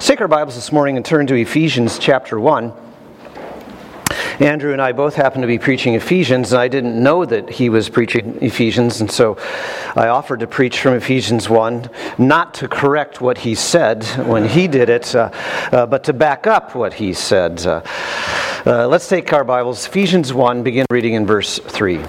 Take our Bibles this morning and turn to Ephesians chapter 1. Andrew and I both happen to be preaching Ephesians, and I didn't know that he was preaching Ephesians, and so I offered to preach from Ephesians 1, not to correct what he said when he did it, but to back up what he said. Let's take our Bibles, Ephesians 1, begin reading in verse 3.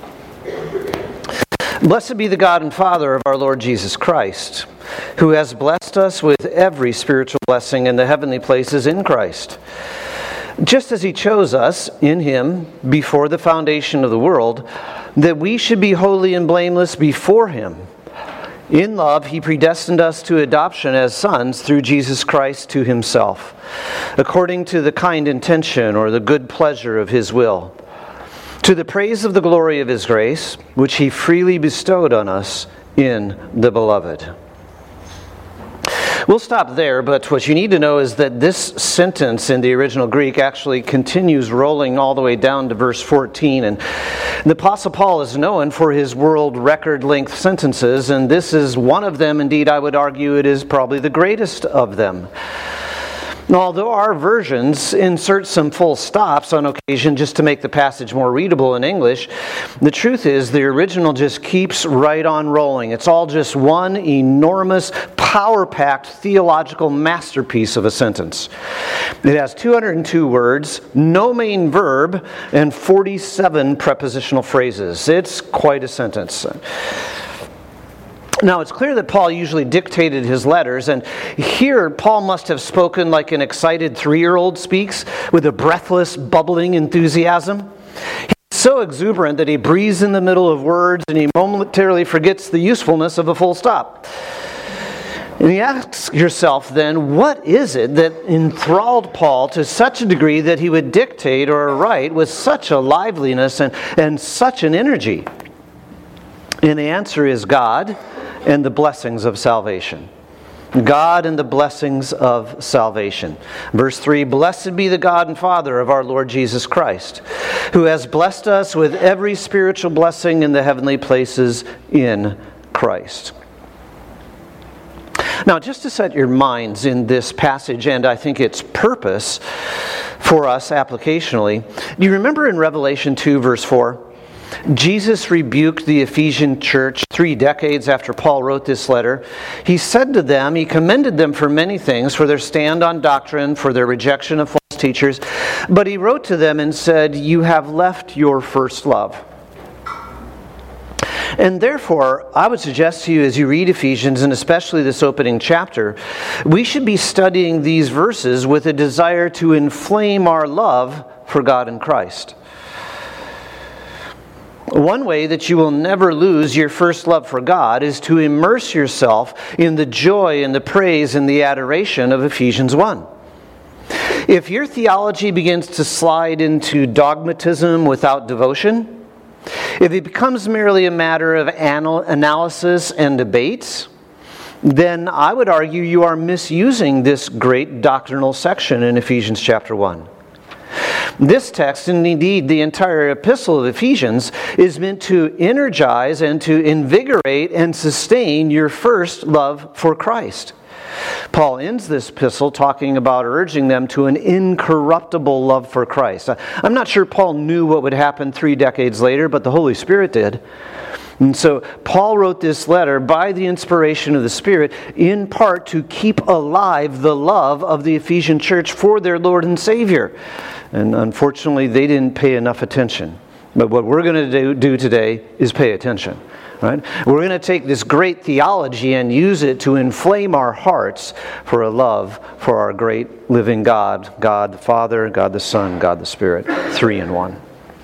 Blessed be the God and Father of our Lord Jesus Christ, who has blessed us with every spiritual blessing in the heavenly places in Christ, just as he chose us in him before the foundation of the world, that we should be holy and blameless before him. In love, he predestined us to adoption as sons through Jesus Christ to himself, according to the kind intention or the good pleasure of his will, to the praise of the glory of his grace, which he freely bestowed on us in the Beloved. We'll stop there, but what you need to know is that this sentence in the original Greek actually continues rolling all the way down to verse 14. And the Apostle Paul is known for his world record length sentences, and this is one of them. Indeed, I would argue it is probably the greatest of them. Although our versions insert some full stops on occasion just to make the passage more readable in English, the truth is the original just keeps right on rolling. It's all just one enormous, power-packed theological masterpiece of a sentence. It has 202 words, no main verb, and 47 prepositional phrases. It's quite a sentence. Now, it's clear that Paul usually dictated his letters, and here Paul must have spoken like an excited 3-year-old speaks, with a breathless, bubbling enthusiasm. He's so exuberant that he breathes in the middle of words, and he momentarily forgets the usefulness of a full stop. And you ask yourself then, what is it that enthralled Paul to such a degree that he would dictate or write with such a liveliness and such an energy? And the answer is God and the blessings of salvation. God and the blessings of salvation. Verse 3, Blessed be the God and Father of our Lord Jesus Christ, who has blessed us with every spiritual blessing in the heavenly places in Christ. Now, just to set your minds in this passage, and I think its purpose for us applicationally, do you remember in Revelation 2, verse 4? Jesus rebuked the Ephesian church 3 decades after Paul wrote this letter. He said to them, he commended them for many things, for their stand on doctrine, for their rejection of false teachers. But he wrote to them and said, you have left your first love. And therefore, I would suggest to you as you read Ephesians, and especially this opening chapter, we should be studying these verses with a desire to inflame our love for God and Christ. One way that you will never lose your first love for God is to immerse yourself in the joy and the praise and the adoration of Ephesians 1. If your theology begins to slide into dogmatism without devotion, if it becomes merely a matter of analysis and debates, then I would argue you are misusing this great doctrinal section in Ephesians chapter 1. This text, and indeed the entire epistle of Ephesians, is meant to energize and to invigorate and sustain your first love for Christ. Paul ends this epistle talking about urging them to an incorruptible love for Christ. I'm not sure Paul knew what would happen 3 decades later, but the Holy Spirit did. And so Paul wrote this letter by the inspiration of the Spirit, in part to keep alive the love of the Ephesian church for their Lord and Savior. And unfortunately, they didn't pay enough attention. But what we're going to do today is pay attention. Right? We're going to take this great theology and use it to inflame our hearts for a love for our great living God. God the Father, God the Son, God the Spirit, 3 in 1.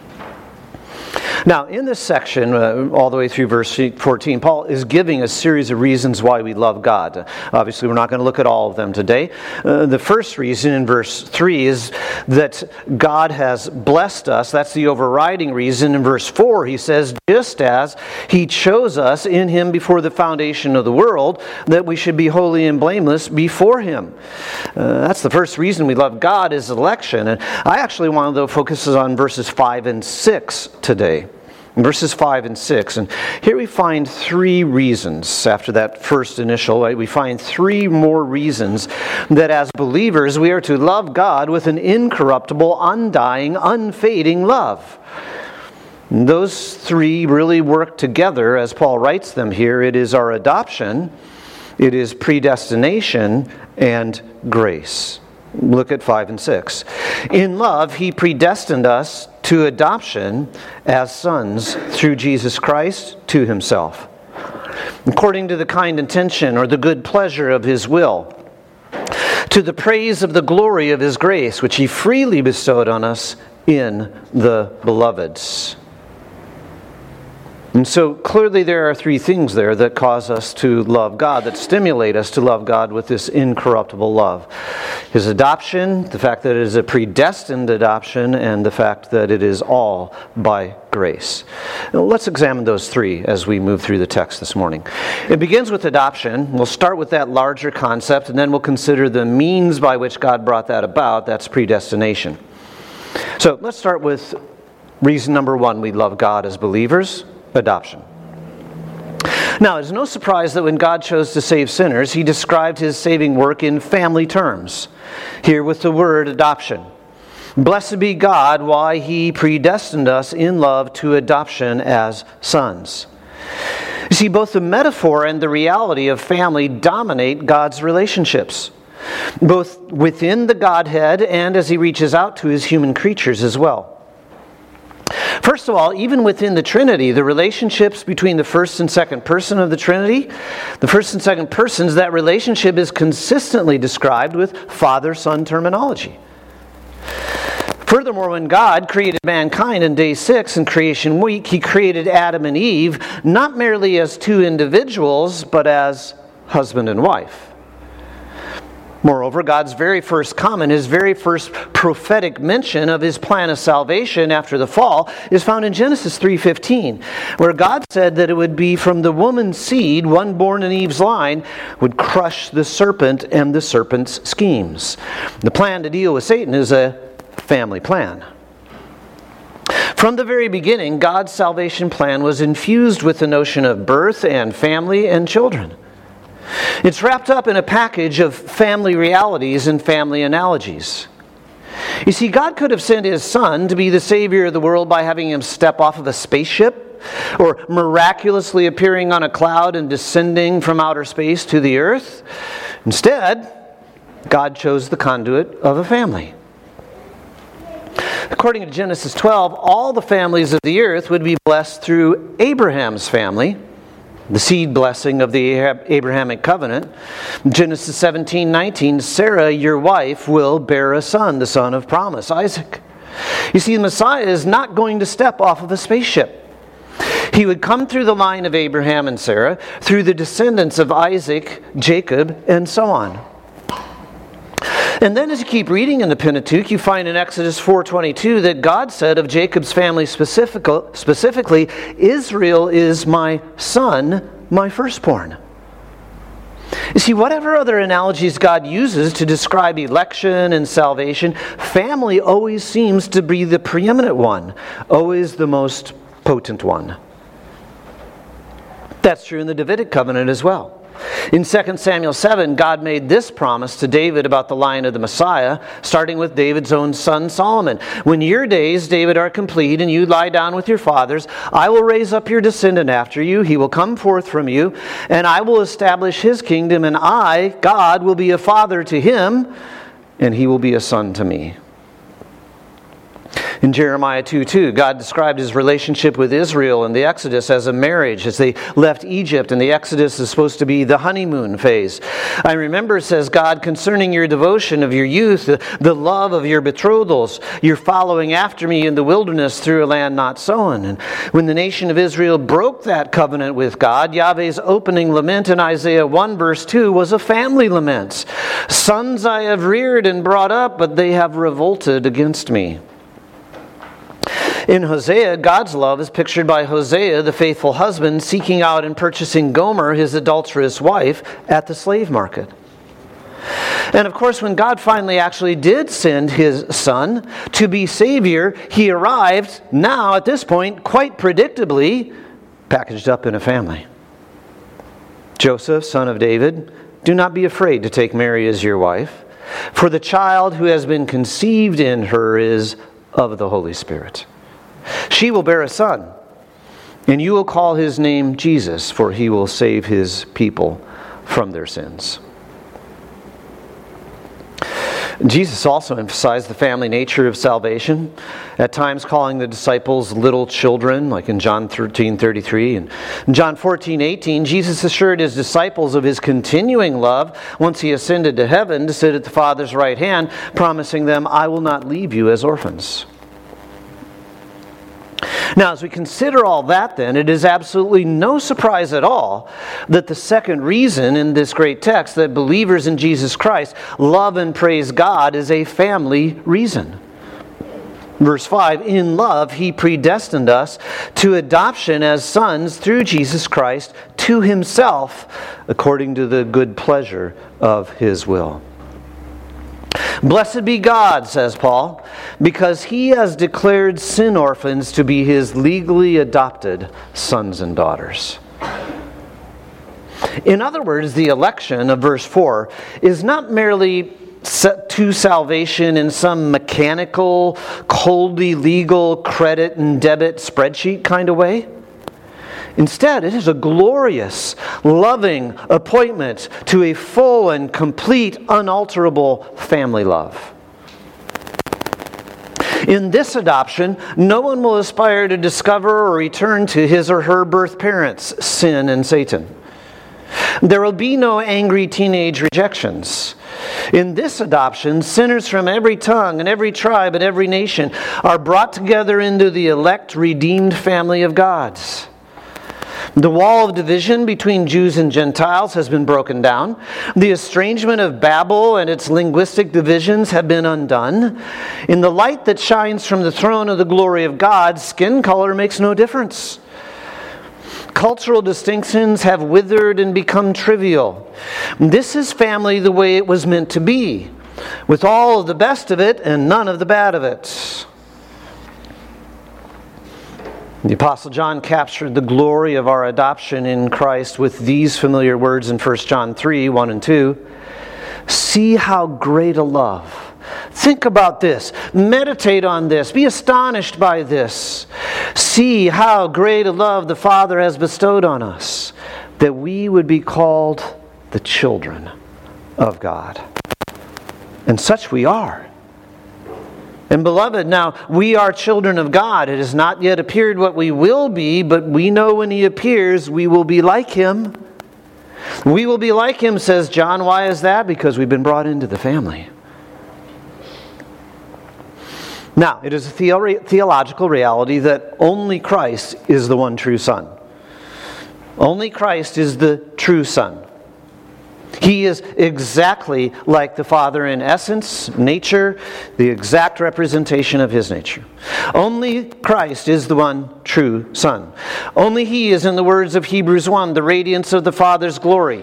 Now, in this section, all the way through verse 14, Paul is giving a series of reasons why we love God. Obviously, we're not going to look at all of them today. The first reason in verse 3 is that God has blessed us. That's the overriding reason. In verse 4, he says, just as he chose us in him before the foundation of the world, that we should be holy and blameless before him. That's the first reason we love God, is election. And I actually want to, though, focus on verses 5 and 6 today. verses 5 and 6. And here we find three reasons after that first initial. We find three more reasons that as believers we are to love God with an incorruptible, undying, unfading love. And those three really work together as Paul writes them here. It is our adoption, it is predestination, and grace. Look at 5 and 6. In love, He predestined us to adoption as sons through Jesus Christ to Himself, according to the kind intention or the good pleasure of His will, to the praise of the glory of His grace, which He freely bestowed on us in the beloved. And so clearly there are three things there that cause us to love God, that stimulate us to love God with this incorruptible love. His adoption, the fact that it is a predestined adoption, and the fact that it is all by grace. Now, let's examine those three as we move through the text this morning. It begins with adoption. We'll start with that larger concept, and then we'll consider the means by which God brought that about. That's predestination. So let's start with reason number one we love God as believers. Adoption. Now, it's no surprise that when God chose to save sinners, He described His saving work in family terms. Here with the word adoption. Blessed be God, why He predestined us in love to adoption as sons. You see, both the metaphor and the reality of family dominate God's relationships, both within the Godhead and as He reaches out to His human creatures as well. First of all, even within the Trinity, the relationships between the first and second person of the Trinity, the first and second persons, that relationship is consistently described with Father-Son terminology. Furthermore, when God created mankind in day 6 in creation week, He created Adam and Eve not merely as two individuals, but as husband and wife. Moreover, God's very first comment, His very first prophetic mention of His plan of salvation after the fall is found in Genesis 3:15, where God said that it would be from the woman's seed, one born in Eve's line, would crush the serpent and the serpent's schemes. The plan to deal with Satan is a family plan. From the very beginning, God's salvation plan was infused with the notion of birth and family and children. It's wrapped up in a package of family realities and family analogies. You see, God could have sent His Son to be the Savior of the world by having Him step off of a spaceship, or miraculously appearing on a cloud and descending from outer space to the earth. Instead, God chose the conduit of a family. According to Genesis 12, all the families of the earth would be blessed through Abraham's family, the seed blessing of the Abrahamic covenant. Genesis 17:19, Sarah, your wife, will bear a son, the son of promise, Isaac. You see, the Messiah is not going to step off of a spaceship. He would come through the line of Abraham and Sarah, through the descendants of Isaac, Jacob, and so on. And then as you keep reading in the Pentateuch, you find in Exodus 4:22 that God said of Jacob's family specifically, Israel is my son, my firstborn. You see, whatever other analogies God uses to describe election and salvation, family always seems to be the preeminent one, always the most potent one. That's true in the Davidic covenant as well. In 2 Samuel 7, God made this promise to David about the line of the Messiah, starting with David's own son Solomon. When your days, David, are complete and you lie down with your fathers, I will raise up your descendant after you. He will come forth from you, and I will establish his kingdom, and I, God, will be a father to him, and he will be a son to me. In Jeremiah 2:2, God described His relationship with Israel in the Exodus as a marriage as they left Egypt, and the Exodus is supposed to be the honeymoon phase. I remember, says God, concerning your devotion of your youth, the love of your betrothals, your following after me in the wilderness through a land not sown. And when the nation of Israel broke that covenant with God, Yahweh's opening lament in Isaiah 1 verse 2 was a family lament. Sons I have reared and brought up, but they have revolted against me. In Hosea, God's love is pictured by Hosea, the faithful husband, seeking out and purchasing Gomer, his adulterous wife, at the slave market. And of course, when God finally actually did send his Son to be Savior, he arrived, now at this point, quite predictably, packaged up in a family. Joseph, son of David, do not be afraid to take Mary as your wife, for the child who has been conceived in her is of the Holy Spirit. She will bear a son, and you will call his name Jesus, for he will save his people from their sins. Jesus also emphasized the family nature of salvation, at times calling the disciples little children, like in John 13:33. And in John 14:18, Jesus assured his disciples of his continuing love once he ascended to heaven to sit at the Father's right hand, promising them, "I will not leave you as orphans." Now, as we consider all that then, it is absolutely no surprise at all that the second reason in this great text that believers in Jesus Christ love and praise God is a family reason. Verse 5, in love he predestined us to adoption as sons through Jesus Christ to himself, according to the good pleasure of his will. Blessed be God, says Paul, because he has declared sin orphans to be his legally adopted sons and daughters. In other words, the election of verse 4 is not merely set to salvation in some mechanical, coldly legal credit and debit spreadsheet kind of way. Instead, it is a glorious, loving appointment to a full and complete, unalterable family love. In this adoption, no one will aspire to discover or return to his or her birth parents, sin and Satan. There will be no angry teenage rejections. In this adoption, sinners from every tongue and every tribe and every nation are brought together into the elect, redeemed family of God. The wall of division between Jews and Gentiles has been broken down. The estrangement of Babel and its linguistic divisions have been undone. In the light that shines from the throne of the glory of God, skin color makes no difference. Cultural distinctions have withered and become trivial. This is family the way it was meant to be, with all of the best of it and none of the bad of it. The Apostle John captured the glory of our adoption in Christ with these familiar words in 1 John 3, 1 and 2. See how great a love. Think about this. Meditate on this. Be astonished by this. See how great a love the Father has bestowed on us, that we would be called the children of God. And such we are. And beloved, now we are children of God. It has not yet appeared what we will be, but we know when he appears, we will be like him. We will be like him, says John. Why is that? Because we've been brought into the family. Now, it is a theological reality that only Christ is the one true Son. Only Christ is the true Son. He is exactly like the Father in essence, nature, the exact representation of his nature. Only Christ is the one true Son. Only he is, in the words of Hebrews 1, the radiance of the Father's glory,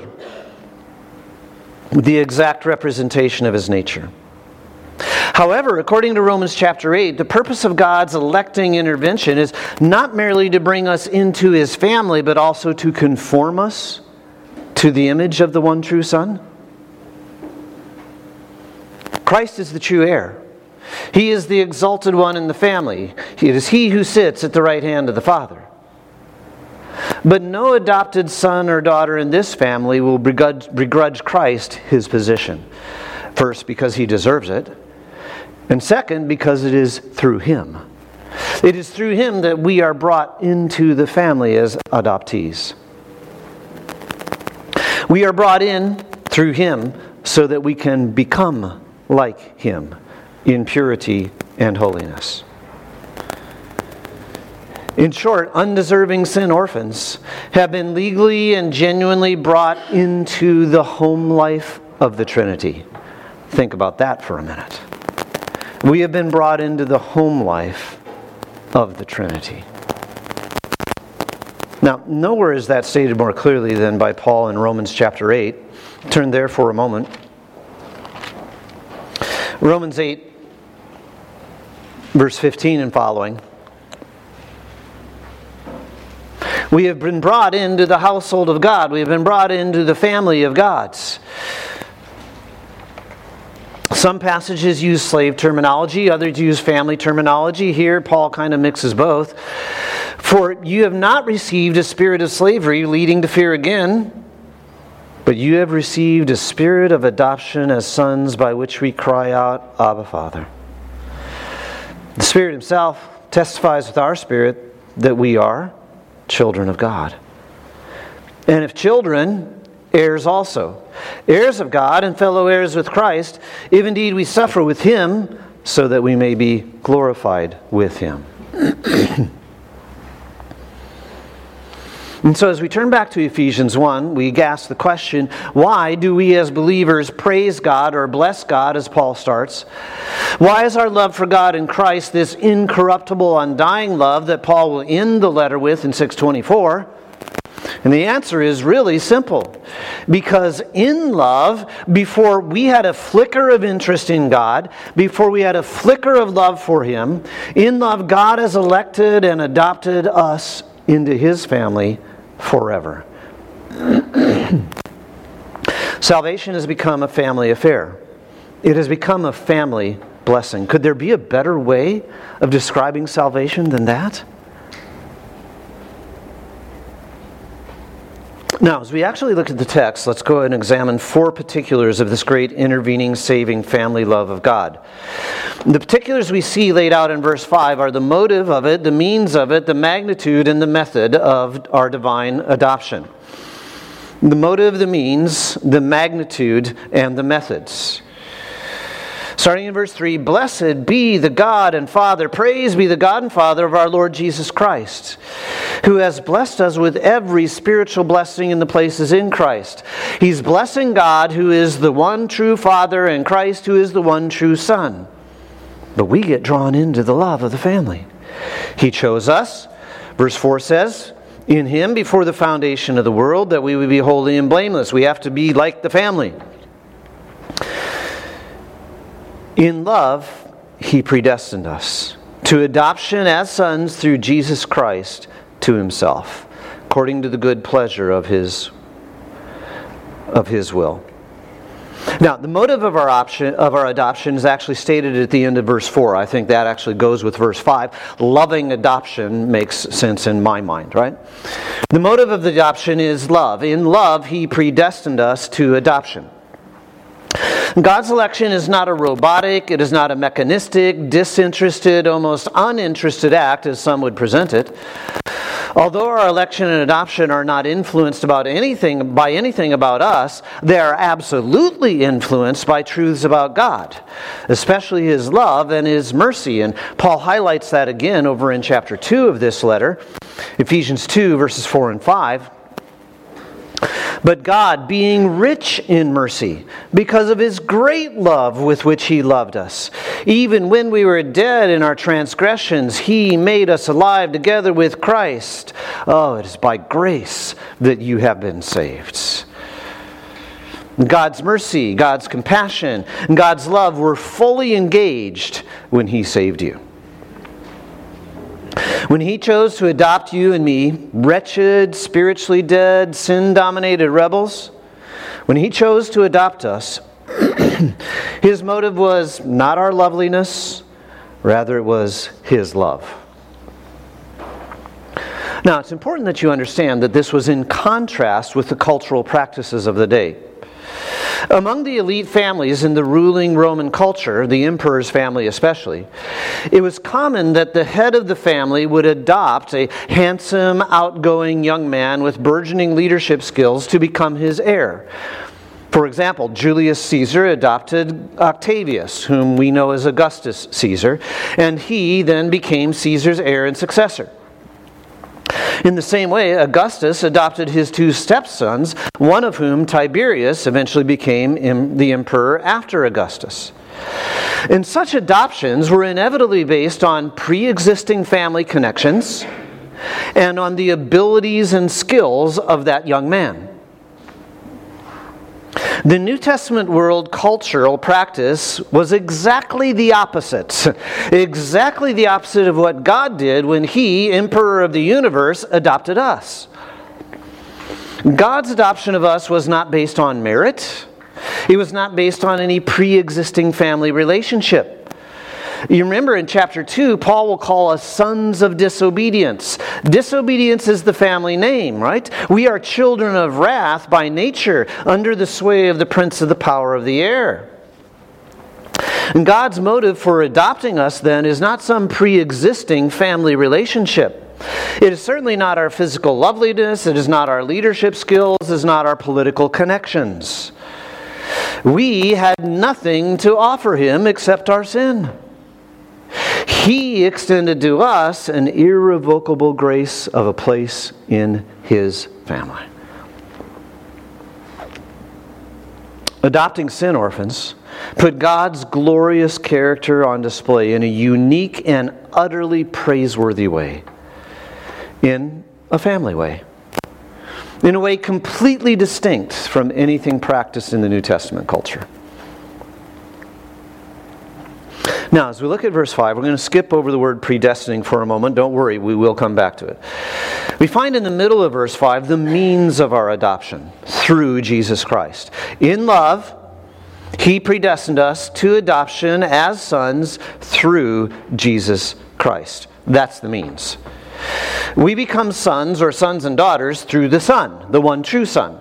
the exact representation of his nature. However, according to Romans chapter 8, the purpose of God's electing intervention is not merely to bring us into his family, but also to conform us to the image of the one true Son. Christ is the true heir. He is the exalted one in the family. It is he who sits at the right hand of the Father. But no adopted son or daughter in this family will begrudge Christ his position. First, because he deserves it. And second, because it is through him. It is through him that we are brought into the family as adoptees. We are brought in through him so that we can become like him in purity and holiness. In short, undeserving sin orphans have been legally and genuinely brought into the home life of the Trinity. Think about that for a minute. We have been brought into the home life of the Trinity. Now, nowhere is that stated more clearly than by Paul in Romans chapter 8. Turn there for a moment. Romans 8, verse 15 and following. We have been brought into the household of God. We have been brought into the family of God's. Some passages use slave terminology, others use family terminology. Here, Paul kind of mixes both. For you have not received a spirit of slavery leading to fear again, but you have received a spirit of adoption as sons, by which we cry out, Abba, Father. The Spirit Himself testifies with our spirit that we are children of God. And if children, heirs also, heirs of God and fellow heirs with Christ, if indeed we suffer with Him, so that we may be glorified with Him. And so as we turn back to Ephesians 1, we ask the question, why do we as believers praise God or bless God, as Paul starts? Why is our love for God in Christ this incorruptible, undying love that Paul will end the letter with in 6:24? And the answer is really simple. Because in love, before we had a flicker of interest in God, before we had a flicker of love for Him, in love God has elected and adopted us into His family forever. Salvation has become a family affair. It has become a family blessing. Could there be a better way of describing salvation than that? Now, as we actually look at the text, let's go ahead and examine 4 particulars of this great intervening, saving family love of God. The particulars we see laid out in verse 5 are the motive of it, the means of it, the magnitude, and the method of our divine adoption. The motive, the means, the magnitude, and the methods. Starting in verse 3, Blessed be the God and Father, praise be the God and Father of our Lord Jesus Christ, who has blessed us with every spiritual blessing in the places in Christ. He's blessing God, who is the one true Father, and Christ, who is the one true Son. But we get drawn into the love of the family. He chose us, verse 4 says, in Him before the foundation of the world, that we would be holy and blameless. We have to be like the family. In love, He predestined us to adoption as sons through Jesus Christ to Himself, according to the good pleasure of His will. Now, the motive of our adoption is actually stated at the end of verse 4. I think that actually goes with verse 5. Loving adoption makes sense in my mind, right? The motive of the adoption is love. In love, He predestined us to adoption. God's election is not a robotic, it is not a mechanistic, disinterested, almost uninterested act, as some would present it. Although our election and adoption are not influenced by anything about us, they are absolutely influenced by truths about God, especially His love and His mercy. And Paul highlights that again over in chapter 2 of this letter, Ephesians 2, verses 4 and 5. But God, being rich in mercy, because of His great love with which He loved us, even when we were dead in our transgressions, He made us alive together with Christ. Oh, it is by grace that you have been saved. God's mercy, God's compassion, and God's love were fully engaged when He saved you. When He chose to adopt you and me, wretched, spiritually dead, sin-dominated rebels, when He chose to adopt us, His motive was not our loveliness, rather it was His love. Now, it's important that you understand that this was in contrast with the cultural practices of the day. Among the elite families in the ruling Roman culture, the emperor's family especially, it was common that the head of the family would adopt a handsome, outgoing young man with burgeoning leadership skills to become his heir. For example, Julius Caesar adopted Octavius, whom we know as Augustus Caesar, and he then became Caesar's heir and successor. In the same way, Augustus adopted his 2 stepsons, one of whom, Tiberius, eventually became the emperor after Augustus. And such adoptions were inevitably based on pre-existing family connections and on the abilities and skills of that young man. The New Testament world cultural practice was exactly the opposite. Exactly the opposite of what God did when He, Emperor of the universe, adopted us. God's adoption of us was not based on merit. It was not based on any pre-existing family relationship. You remember in chapter 2, Paul will call us sons of disobedience. Disobedience is the family name, right? We are children of wrath by nature, under the sway of the prince of the power of the air. And God's motive for adopting us then is not some pre-existing family relationship. It is certainly not our physical loveliness, it is not our leadership skills, it is not our political connections. We had nothing to offer Him except our sin. He extended to us an irrevocable grace of a place in His family. Adopting sin orphans put God's glorious character on display in a unique and utterly praiseworthy way. In a family way. In a way completely distinct from anything practiced in the New Testament culture. Now, as we look at verse 5, we're going to skip over the word predestining for a moment. Don't worry, we will come back to it. We find in the middle of verse 5 the means of our adoption through Jesus Christ. In love, He predestined us to adoption as sons through Jesus Christ. That's the means. We become sons or sons and daughters through the Son, the one true Son.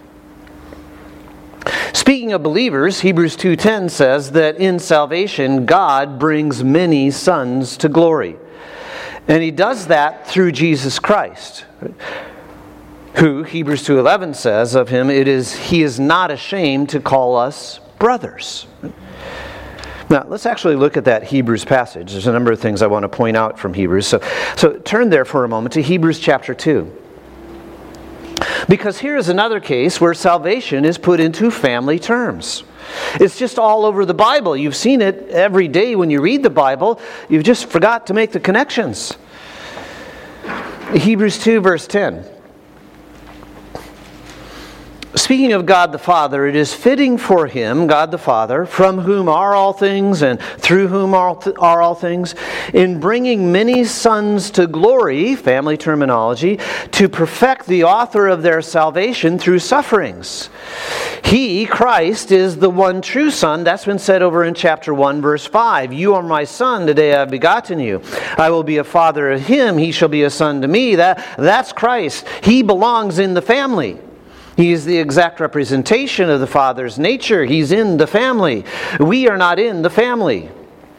Speaking of believers, Hebrews 2:10 says that in salvation, God brings many sons to glory. And He does that through Jesus Christ, who, Hebrews 2:11 says of Him, He is not ashamed to call us brothers. Now, let's actually look at that Hebrews passage. There's a number of things I want to point out from Hebrews. So turn there for a moment to Hebrews chapter 2. Because here is another case where salvation is put into family terms. It's just all over the Bible. You've seen it every day when you read the Bible. You've just forgot to make the connections. Hebrews 2 verse 10. Speaking of God the Father, it is fitting for Him, God the Father, from whom are all things and through whom are all things, in bringing many sons to glory, family terminology, to perfect the author of their salvation through sufferings. He, Christ, is the one true Son. That's been said over in chapter 1, verse 5. You are my Son, today I have begotten you. I will be a father of him, he shall be a son to me. That's Christ. He belongs in the family. He is the exact representation of the Father's nature. He's in the family. We are not in the family.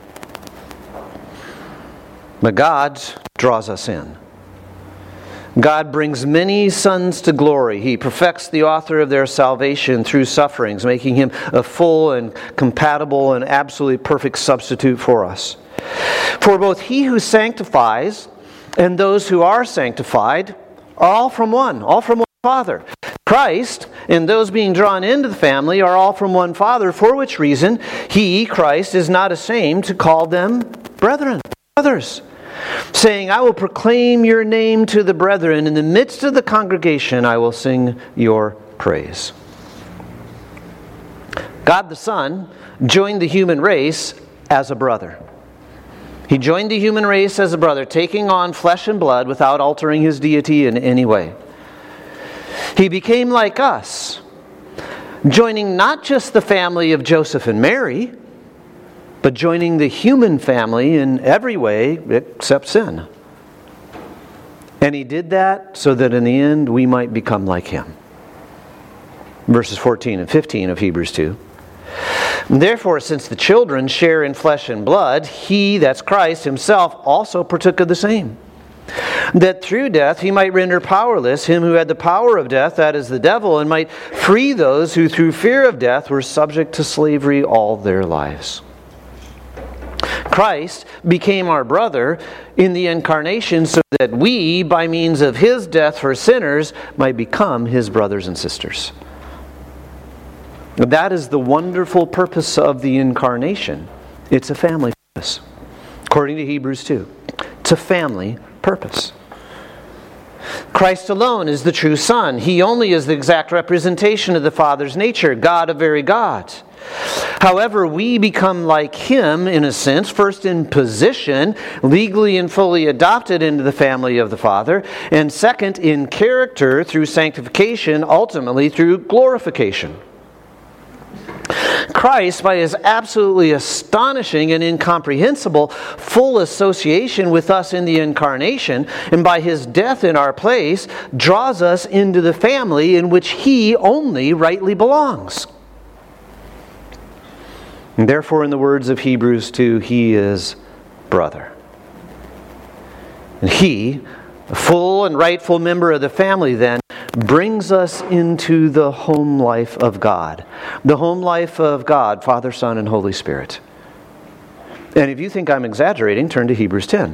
But God draws us in. God brings many sons to glory. He perfects the author of their salvation through sufferings, making Him a full and compatible and absolutely perfect substitute for us. For both He who sanctifies and those who are sanctified are all from one Father. Christ and those being drawn into the family are all from one Father, for which reason He, Christ, is not ashamed to call them brethren, brothers, saying, I will proclaim your name to the brethren. In the midst of the congregation I will sing your praise. God the Son joined the human race as a brother. He joined the human race as a brother, taking on flesh and blood without altering His deity in any way. He became like us, joining not just the family of Joseph and Mary, but joining the human family in every way except sin. And He did that so that in the end we might become like Him. Verses 14 and 15 of Hebrews 2. Therefore, since the children share in flesh and blood, He, that's Christ Himself, also partook of the same. That through death He might render powerless him who had the power of death, that is the devil, and might free those who through fear of death were subject to slavery all their lives. Christ became our brother in the incarnation so that we, by means of His death for sinners, might become His brothers and sisters. That is the wonderful purpose of the incarnation. It's a family purpose. According to Hebrews 2. It's a family purpose. Christ alone is the true Son. He only is the exact representation of the Father's nature, God of very God. However, we become like Him in a sense, first in position, legally and fully adopted into the family of the Father, and second in character through sanctification, ultimately through glorification. Christ, by His absolutely astonishing and incomprehensible full association with us in the incarnation, and by His death in our place, draws us into the family in which He only rightly belongs. And therefore, in the words of Hebrews 2, He is brother. And He, a full and rightful member of the family then, brings us into the home life of God. The home life of God, Father, Son, and Holy Spirit. And if you think I'm exaggerating, turn to Hebrews 10.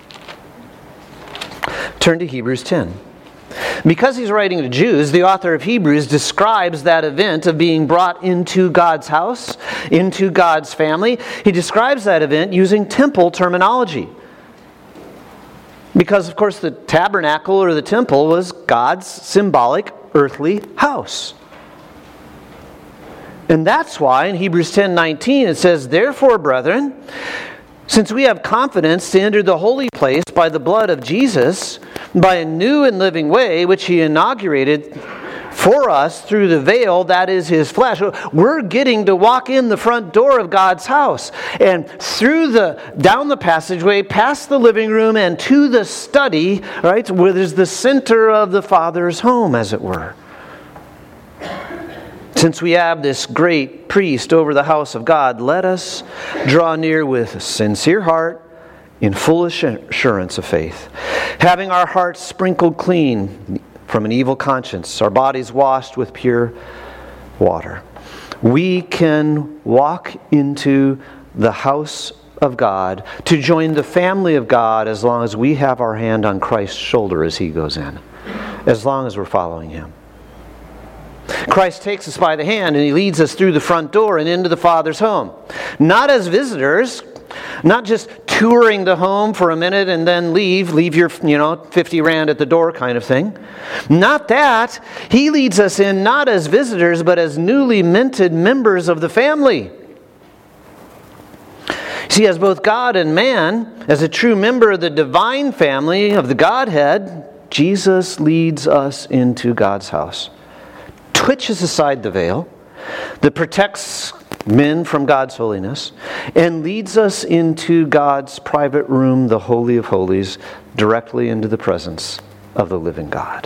Turn to Hebrews 10. Because he's writing to Jews, the author of Hebrews describes that event of being brought into God's house, into God's family. He describes that event using temple terminology. Because, of course, the tabernacle or the temple was God's symbolic earthly house. And that's why in Hebrews 10:19 it says, "Therefore, brethren, since we have confidence to enter the holy place by the blood of Jesus, by a new and living way which He inaugurated for us through the veil, that is His flesh." We're getting to walk in the front door of God's house and down the passageway, past the living room and to the study, right, where there's the center of the Father's home, as it were. Since we have this great priest over the house of God, let us draw near with a sincere heart, in full assurance of faith, having our hearts sprinkled clean from an evil conscience, our bodies washed with pure water. We can walk into the house of God to join the family of God as long as we have our hand on Christ's shoulder as He goes in, as long as we're following Him. Christ takes us by the hand and He leads us through the front door and into the Father's home. Not as visitors, not just touring the home for a minute and then leave your 50 rand at the door kind of thing. Not that. He leads us in not as visitors but as newly minted members of the family. See, as both God and man, as a true member of the divine family of the Godhead, Jesus leads us into God's house. Twitches aside the veil that protects men from God's holiness and leads us into God's private room, the Holy of Holies, directly into the presence of the living God.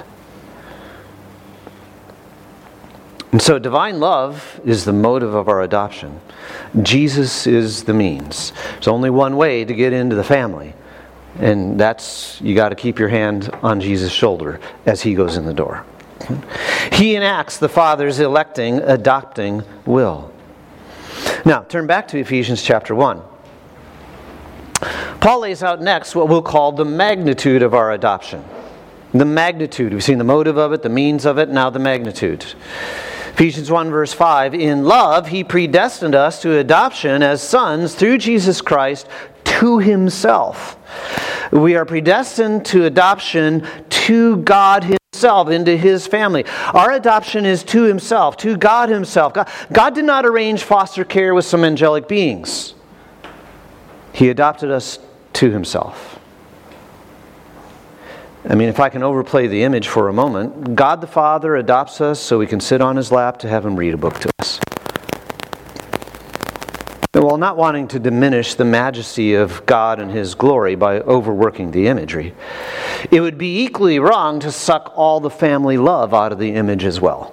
And so divine love is the motive of our adoption. Jesus is the means. There's only one way to get into the family, and that's you got to keep your hand on Jesus' shoulder as He goes in the door. He enacts the Father's electing, adopting will. Now, turn back to Ephesians chapter 1. Paul lays out next what we'll call the magnitude of our adoption. The magnitude. We've seen the motive of it, the means of it, now the magnitude. Ephesians 1 verse 5, "In love He predestined us to adoption as sons through Jesus Christ to Himself." We are predestined to adoption to God Himself, into His family. Our adoption is to Himself, to God Himself. God did not arrange foster care with some angelic beings. He adopted us to Himself. I mean, if I can overplay the image for a moment, God the Father adopts us so we can sit on His lap to have Him read a book to us. And while not wanting to diminish the majesty of God and His glory by overworking the imagery, it would be equally wrong to suck all the family love out of the image as well.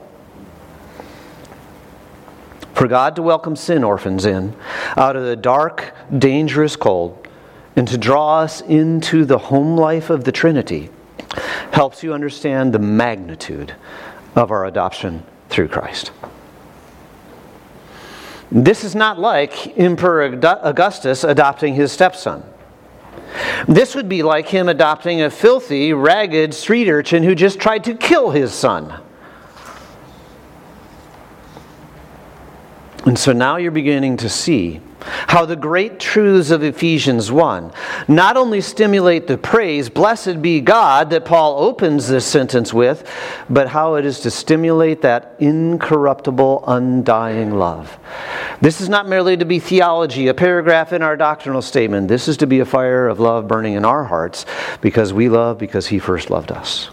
For God to welcome sin orphans in, out of the dark, dangerous cold, and to draw us into the home life of the Trinity, helps you understand the magnitude of our adoption through Christ. This is not like Emperor Augustus adopting his stepson. This would be like him adopting a filthy, ragged street urchin who just tried to kill his son. And so now you're beginning to see how the great truths of Ephesians 1 not only stimulate the praise, blessed be God, that Paul opens this sentence with, but how it is to stimulate that incorruptible, undying love. This is not merely to be theology, a paragraph in our doctrinal statement. This is to be a fire of love burning in our hearts because we love because He first loved us.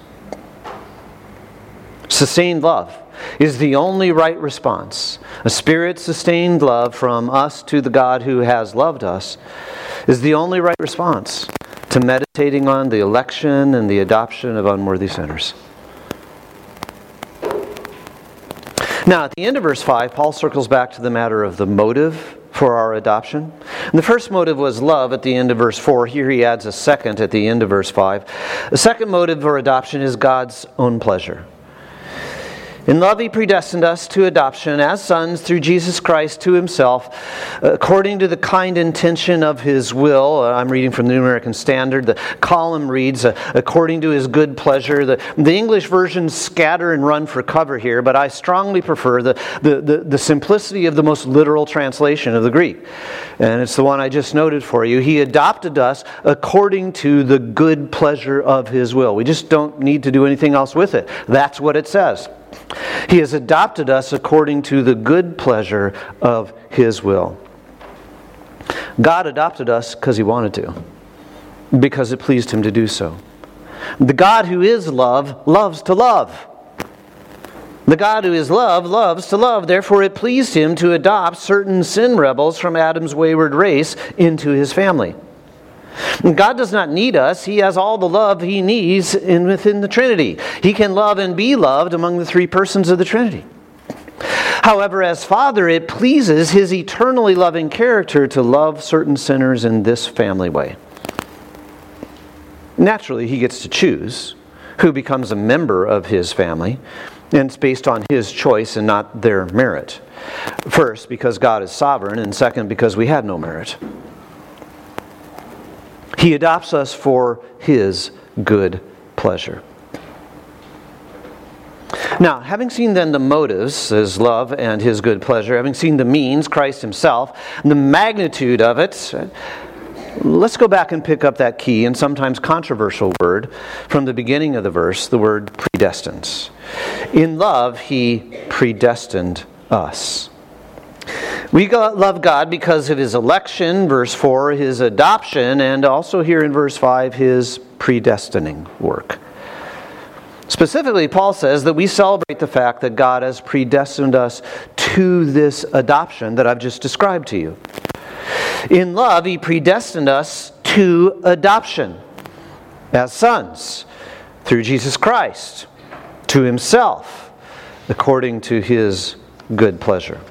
Sustained love is the only right response. A Spirit-sustained love from us to the God who has loved us is the only right response to meditating on the election and the adoption of unworthy sinners. Now, at the end of verse 5, Paul circles back to the matter of the motive for our adoption. And the first motive was love at the end of verse 4. Here he adds a second at the end of verse 5. The second motive for adoption is God's own pleasure. In love, He predestined us to adoption as sons through Jesus Christ to Himself, according to the kind intention of His will. I'm reading from the New American Standard. The column reads, according to His good pleasure. The English versions scatter and run for cover here, but I strongly prefer the simplicity of the most literal translation of the Greek. And it's the one I just noted for you. He adopted us according to the good pleasure of His will. We just don't need to do anything else with it. That's what it says. He has adopted us according to the good pleasure of His will. God adopted us because He wanted to, because it pleased Him to do so. The God who is love loves to love. The God who is love loves to love. Therefore, it pleased Him to adopt certain sin rebels from Adam's wayward race into His family. God does not need us. He has all the love He needs within the Trinity. He can love and be loved among the three persons of the Trinity. However, as Father, it pleases His eternally loving character to love certain sinners in this family way. Naturally, He gets to choose who becomes a member of His family, and it's based on His choice and not their merit. First, because God is sovereign, and second, because we had no merit. He adopts us for His good pleasure. Now, having seen then the motives, His love and His good pleasure, having seen the means, Christ Himself, and the magnitude of it, let's go back and pick up that key and sometimes controversial word from the beginning of the verse, the word predestines. In love, He predestined us. We love God because of His election, verse 4, His adoption, and also here in verse 5, His predestining work. Specifically, Paul says that we celebrate the fact that God has predestined us to this adoption that I've just described to you. In love, He predestined us to adoption as sons through Jesus Christ to Himself according to His good pleasure.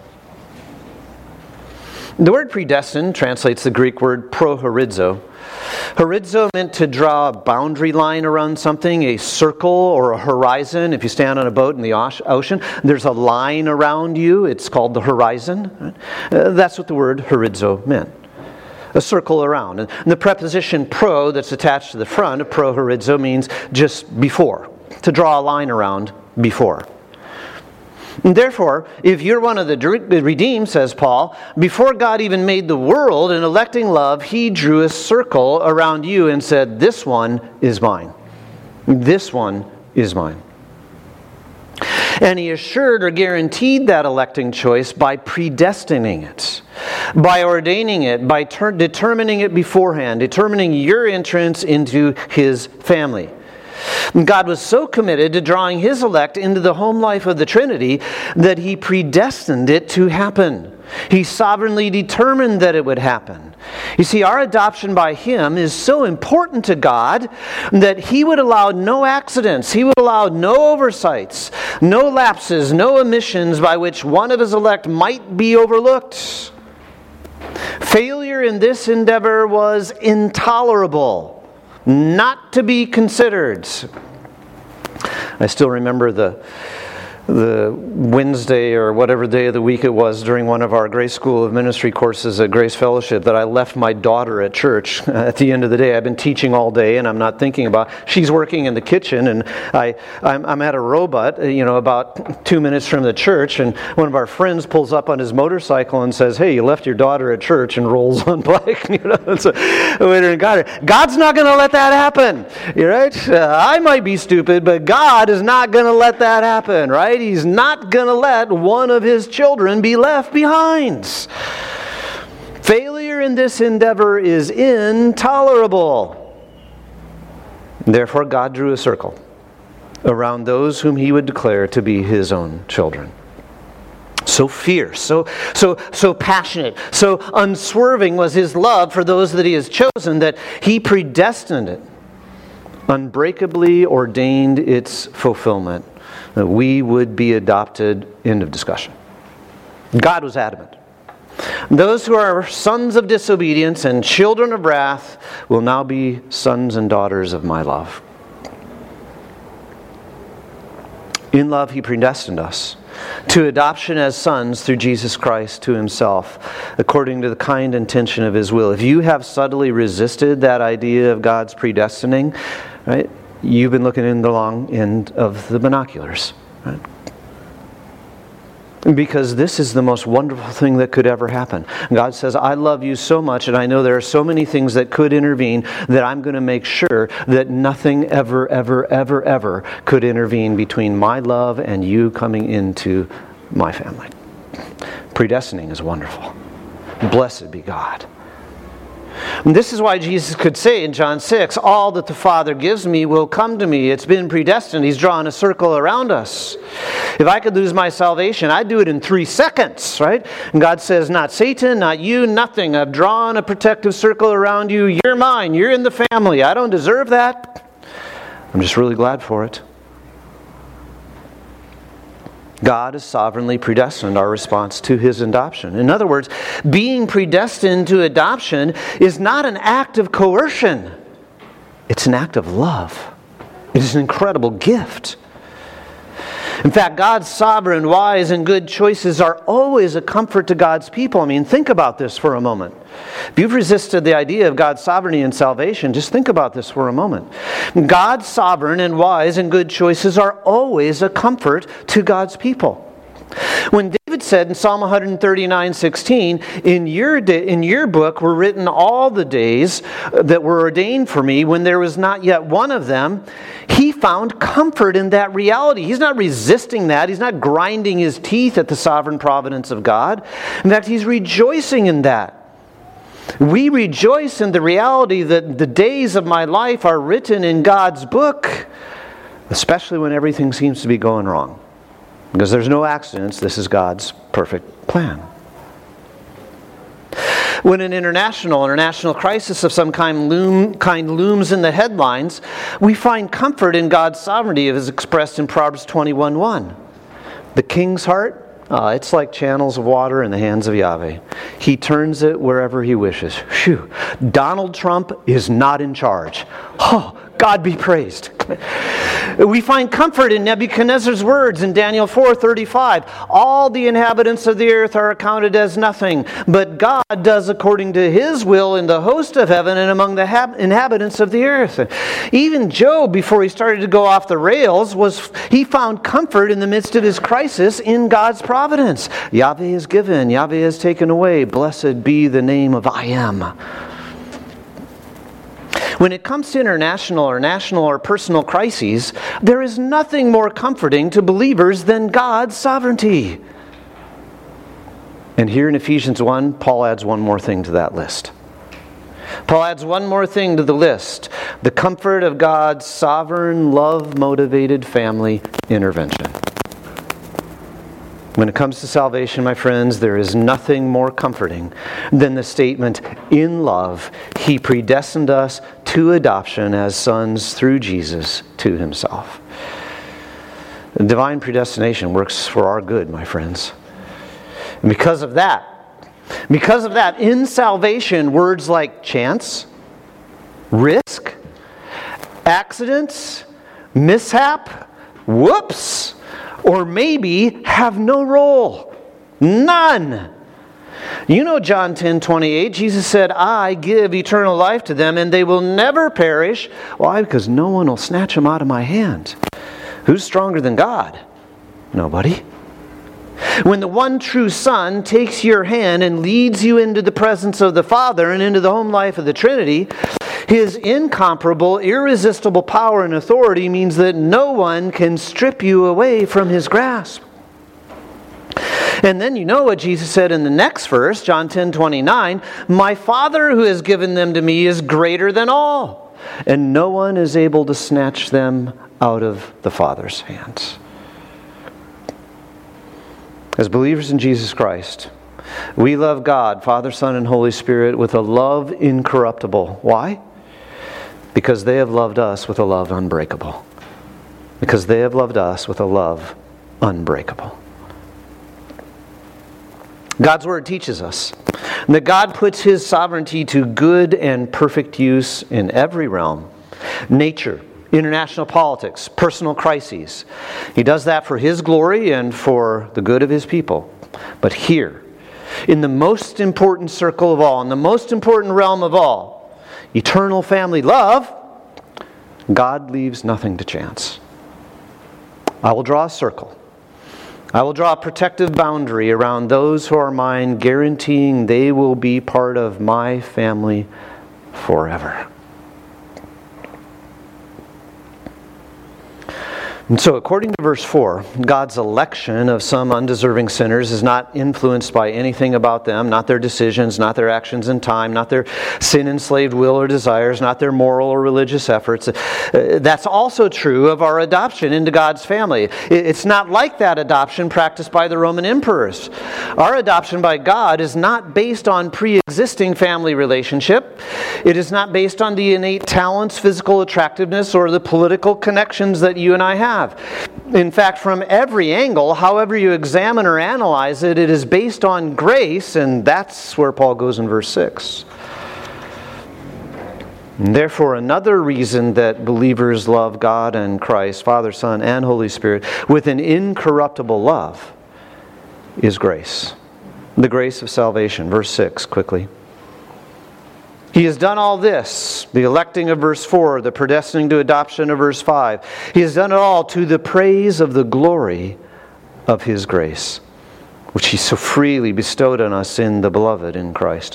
The word predestined translates the Greek word prohorizo. Horizo meant to draw a boundary line around something, a circle or a horizon. If you stand on a boat in the ocean, there's a line around you. It's called the horizon. That's what the word horizo meant. A circle around. And the preposition pro that's attached to the front of prohorizo means just before. To draw a line around before. And therefore, if you're one of the redeemed, says Paul, before God even made the world in electing love, He drew a circle around you and said, this one is mine. This one is mine. And He assured or guaranteed that electing choice by predestining it, by ordaining it, by determining it beforehand, determining your entrance into His family. God was so committed to drawing His elect into the home life of the Trinity that He predestined it to happen. He sovereignly determined that it would happen. You see, our adoption by Him is so important to God that He would allow no accidents. He would allow no oversights, no lapses, no omissions by which one of His elect might be overlooked. Failure in this endeavor was intolerable. Not to be considered. I still remember the Wednesday or whatever day of the week it was during one of our Grace School of Ministry courses at Grace Fellowship that I left my daughter at church. At the end of the day, I've been teaching all day and I'm not thinking about, she's working in the kitchen and I'm at a robot, about 2 minutes from the church, and one of our friends pulls up on his motorcycle and says, "Hey, you left your daughter at church," and rolls on by. So, God's not going to let that happen. You're right? I might be stupid, but God is not going to let that happen, right? He's not going to let one of His children be left behind. Failure in this endeavor is intolerable. Therefore, God drew a circle around those whom He would declare to be His own children. So fierce, so passionate, so unswerving was His love for those that He has chosen that He predestined it, unbreakably ordained its fulfillment, that we would be adopted. End of discussion. God was adamant. Those who are sons of disobedience and children of wrath will now be sons and daughters of my love. In love, He predestined us to adoption as sons through Jesus Christ to Himself, according to the kind intention of His will. If you have subtly resisted that idea of God's predestining, right, you've been looking in the long end of the binoculars, right? Because this is the most wonderful thing that could ever happen. God says, I love you so much, and I know there are so many things that could intervene that I'm going to make sure that nothing ever, ever, ever, ever could intervene between my love and you coming into my family. Predestining is wonderful. Blessed be God. And this is why Jesus could say in John 6, all that the Father gives me will come to me. It's been predestined. He's drawn a circle around us. If I could lose my salvation, I'd do it in 3 seconds, right? And God says, not Satan, not you, nothing. I've drawn a protective circle around you. You're mine. You're in the family. I don't deserve that. I'm just really glad for it. God has sovereignly predestined our response to His adoption. In other words, being predestined to adoption is not an act of coercion. It's an act of love. It is an incredible gift. In fact, God's sovereign, wise, and good choices are always a comfort to God's people. I mean, think about this for a moment. If you've resisted the idea of God's sovereignty and salvation, just think about this for a moment. God's sovereign and wise and good choices are always a comfort to God's people. When David said in Psalm 139:16, in your book were written all the days that were ordained for me when there was not yet one of them, he found comfort in that reality. He's not resisting that. He's not grinding his teeth at the sovereign providence of God. In fact, he's rejoicing in that. We rejoice in the reality that the days of my life are written in God's book, especially when everything seems to be going wrong. Because there's no accidents. This is God's perfect plan. When an international crisis of some kind looms in the headlines, we find comfort in God's sovereignty as expressed in Proverbs 21:1. The king's heart, it's like channels of water in the hands of Yahweh. He turns it wherever He wishes. Phew. Donald Trump is not in charge. Oh, God be praised. We find comfort in Nebuchadnezzar's words in Daniel 4:35. All the inhabitants of the earth are accounted as nothing, but God does according to His will in the host of heaven and among the inhabitants of the earth. Even Job, before he started to go off the rails, he found comfort in the midst of his crisis in God's providence. Yahweh has given, Yahweh has taken away. Blessed be the name of I Am. When it comes to international or national or personal crises, there is nothing more comforting to believers than God's sovereignty. And here in Ephesians 1, Paul adds one more thing to that list. Paul adds one more thing to the list: the comfort of God's sovereign, love-motivated family intervention. When it comes to salvation, my friends, there is nothing more comforting than the statement, in love, He predestined us to adoption as sons through Jesus to Himself. Divine predestination works for our good, my friends. And because of that, in salvation, words like chance, risk, accidents, mishap, whoops, or maybe have no role. None. You know John 10:28, Jesus said, I give eternal life to them and they will never perish. Why? Because no one will snatch them out of my hand. Who's stronger than God? Nobody. When the one true Son takes your hand and leads you into the presence of the Father and into the home life of the Trinity, His incomparable, irresistible power and authority means that no one can strip you away from His grasp. And then you know what Jesus said in the next verse, John 10:29, my Father who has given them to me is greater than all, and no one is able to snatch them out of the Father's hands. As believers in Jesus Christ, we love God, Father, Son, and Holy Spirit with a love incorruptible. Why? Because they have loved us with a love unbreakable. Because they have loved us with a love unbreakable. God's Word teaches us that God puts His sovereignty to good and perfect use in every realm. Nature, international politics, personal crises. He does that for His glory and for the good of His people. But here, in the most important circle of all, in the most important realm of all, eternal family love, God leaves nothing to chance. I will draw a circle. I will draw a protective boundary around those who are mine, guaranteeing they will be part of my family forever. And so, according to verse 4, God's election of some undeserving sinners is not influenced by anything about them, not their decisions, not their actions in time, not their sin-enslaved will or desires, not their moral or religious efforts. That's also true of our adoption into God's family. It's not like that adoption practiced by the Roman emperors. Our adoption by God is not based on pre-existing family relationship. It is not based on the innate talents, physical attractiveness, or the political connections that you and I have. In fact, from every angle, however you examine or analyze it, it is based on grace, and that's where Paul goes in verse 6. And therefore, another reason that believers love God and Christ, Father, Son, and Holy Spirit, with an incorruptible love, is grace. The grace of salvation. Verse 6, quickly. He has done all this, the electing of verse 4, the predestining to adoption of verse 5. He has done it all to the praise of the glory of His grace, which He so freely bestowed on us in the Beloved in Christ.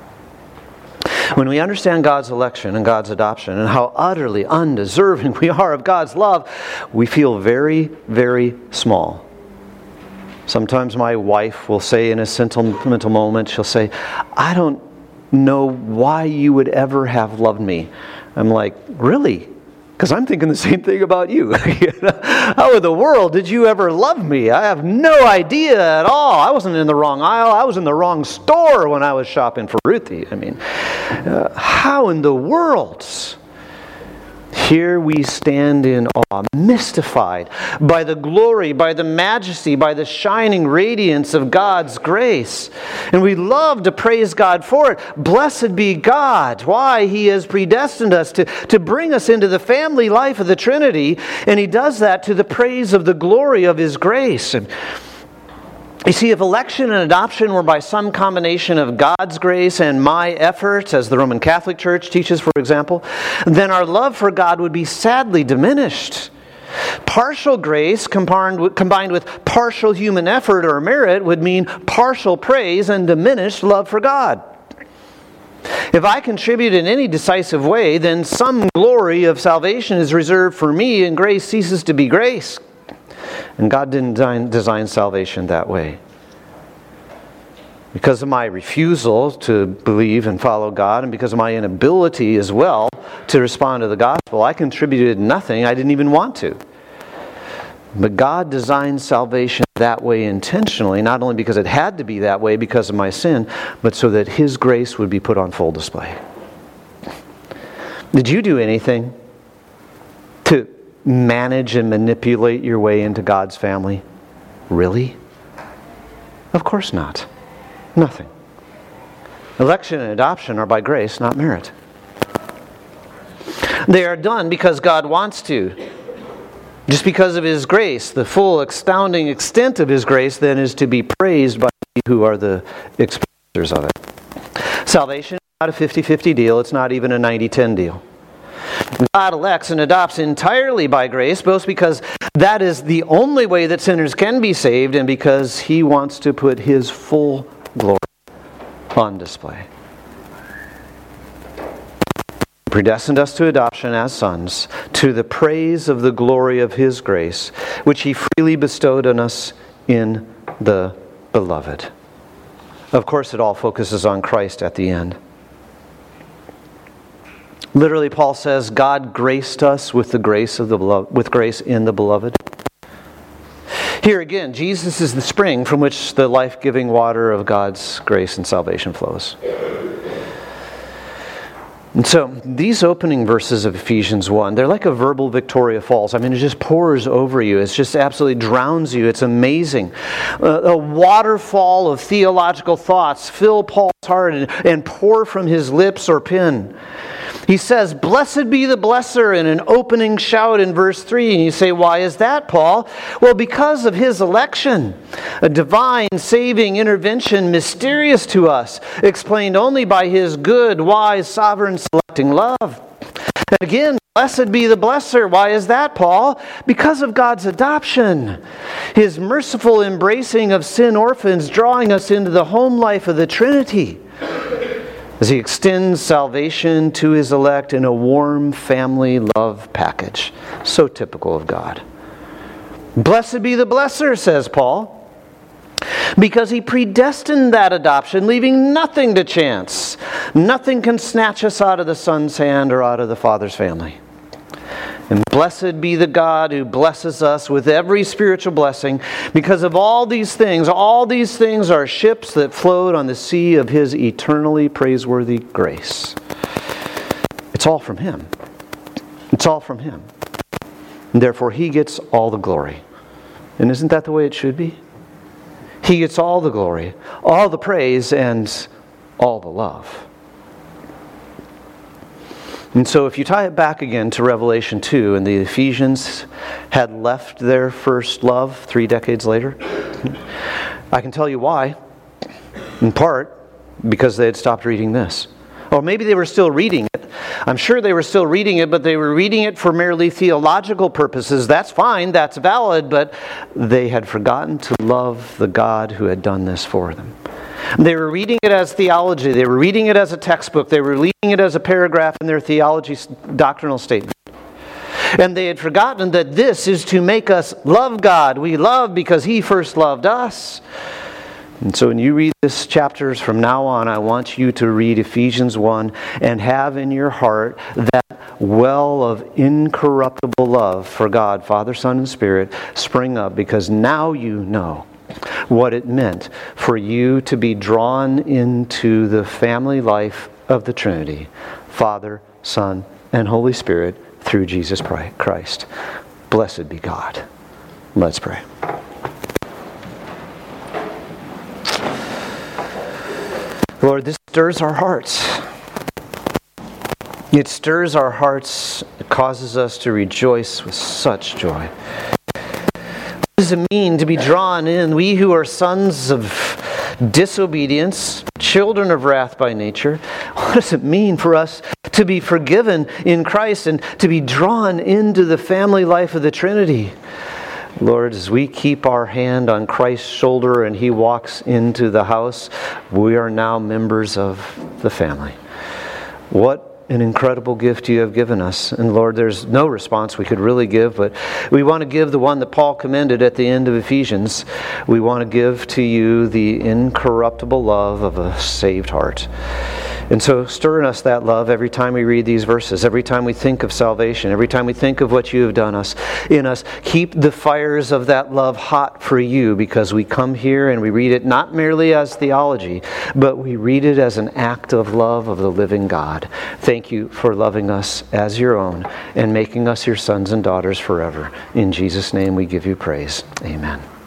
When we understand God's election and God's adoption and how utterly undeserving we are of God's love, we feel very, very small. Sometimes my wife will say in a sentimental moment, she'll say, I don't know why you would ever have loved me. I'm like, really? Because I'm thinking the same thing about you. How in the world did you ever love me? I have no idea at all. I wasn't in the wrong aisle. I was in the wrong store when I was shopping for Ruthie. I mean, how in the world? Here we stand in awe, mystified by the glory, by the majesty, by the shining radiance of God's grace. And we love to praise God for it. Blessed be God. Why? He has predestined us to bring us into the family life of the Trinity. And He does that to the praise of the glory of His grace. And you see, if election and adoption were by some combination of God's grace and my efforts, as the Roman Catholic Church teaches, for example, then our love for God would be sadly diminished. Partial grace combined with partial human effort or merit would mean partial praise and diminished love for God. If I contribute in any decisive way, then some glory of salvation is reserved for me and grace ceases to be grace. And God didn't design salvation that way. Because of my refusal to believe and follow God, and because of my inability as well to respond to the gospel, I contributed nothing. I didn't even want to. But God designed salvation that way intentionally, not only because it had to be that way because of my sin, but so that His grace would be put on full display. Did you do anything to manage and manipulate your way into God's family? Really? Of course not. Nothing. Election and adoption are by grace, not merit. They are done because God wants to. Just because of His grace, the full, astounding extent of His grace then is to be praised by we who are the experiencers of it. Salvation is not a 50-50 deal. It's not even a 90-10 deal. God elects and adopts entirely by grace, both because that is the only way that sinners can be saved and because He wants to put His full glory on display. He predestined us to adoption as sons, to the praise of the glory of His grace, which He freely bestowed on us in the Beloved. Of course, it all focuses on Christ at the end. Literally, Paul says, God graced us with the grace of the beloved, with grace in the Beloved. Here again, Jesus is the spring from which the life-giving water of God's grace and salvation flows. And so, these opening verses of Ephesians 1, they're like a verbal Victoria Falls. I mean, it just pours over you. It just absolutely drowns you. It's amazing. A waterfall of theological thoughts fill Paul's heart and pour from his lips or pen. He says, "Blessed be the blesser," in an opening shout in verse 3. And you say, why is that, Paul? Well, because of His election. A divine, saving intervention mysterious to us, explained only by His good, wise, sovereign, selecting love. And again, blessed be the blesser. Why is that, Paul? Because of God's adoption. His merciful embracing of sin orphans, drawing us into the home life of the Trinity, as He extends salvation to His elect in a warm family love package. So typical of God. Blessed be the blesser, says Paul, because He predestined that adoption, leaving nothing to chance. Nothing can snatch us out of the Son's hand or out of the Father's family. And blessed be the God who blesses us with every spiritual blessing, because of all these things are ships that float on the sea of His eternally praiseworthy grace. It's all from Him. It's all from Him. And therefore He gets all the glory. And isn't that the way it should be? He gets all the glory, all the praise, and all the love. And so if you tie it back again to Revelation 2, and the Ephesians had left their first love 3 decades later, I can tell you why. In part, because they had stopped reading this. Or maybe they were still reading it. I'm sure they were still reading it, but they were reading it for merely theological purposes. That's fine, that's valid, but they had forgotten to love the God who had done this for them. They were reading it as theology. They were reading it as a textbook. They were reading it as a paragraph in their theology doctrinal statement. And they had forgotten that this is to make us love God. We love because He first loved us. And so when you read this chapters from now on, I want you to read Ephesians 1 and have in your heart that well of incorruptible love for God, Father, Son, and Spirit spring up, because now you know what it meant for you to be drawn into the family life of the Trinity, Father, Son, and Holy Spirit through Jesus Christ. Blessed be God. Let's pray. Lord, this stirs our hearts. It stirs our hearts. It causes us to rejoice with such joy. What does it mean to be drawn in? We who are sons of disobedience, children of wrath by nature, what does it mean for us to be forgiven in Christ and to be drawn into the family life of the Trinity? Lord, as we keep our hand on Christ's shoulder and He walks into the house, we are now members of the family. What an incredible gift you have given us. And Lord, there's no response we could really give, but we want to give the one that Paul commended at the end of Ephesians. We want to give to you the incorruptible love of a saved heart. And so stir in us that love every time we read these verses, every time we think of salvation, every time we think of what you have done in us. Keep the fires of that love hot for you, because we come here and we read it not merely as theology, but we read it as an act of love of the living God. Thank you for loving us as your own and making us your sons and daughters forever. In Jesus' name we give you praise. Amen.